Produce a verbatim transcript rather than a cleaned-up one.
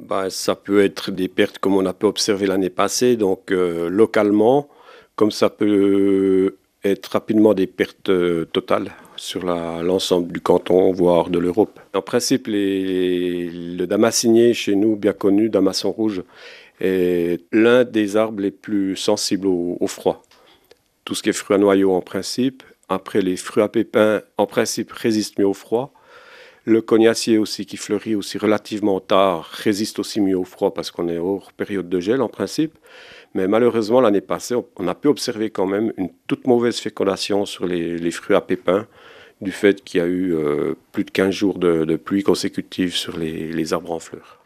Bah, ça peut être des pertes comme on a pu observer l'année passée, donc euh, localement, comme ça peut être rapidement des pertes euh, totales sur la- l'ensemble du canton, voire de l'Europe. En principe, les- le damascinier, chez nous, bien connu, damasson rouge, est l'un des arbres les plus sensibles au, au froid. Tout ce qui est fruits à noyaux en principe. Après, les fruits à pépins, en principe, résistent mieux au froid. Le cognacier aussi, qui fleurit aussi relativement tard, résiste aussi mieux au froid parce qu'on est hors période de gel en principe. Mais malheureusement, l'année passée, on a pu observer quand même une toute mauvaise fécondation sur les, les fruits à pépins du fait qu'il y a eu euh, plus de quinze jours de, de pluie consécutive sur les, les arbres en fleurs.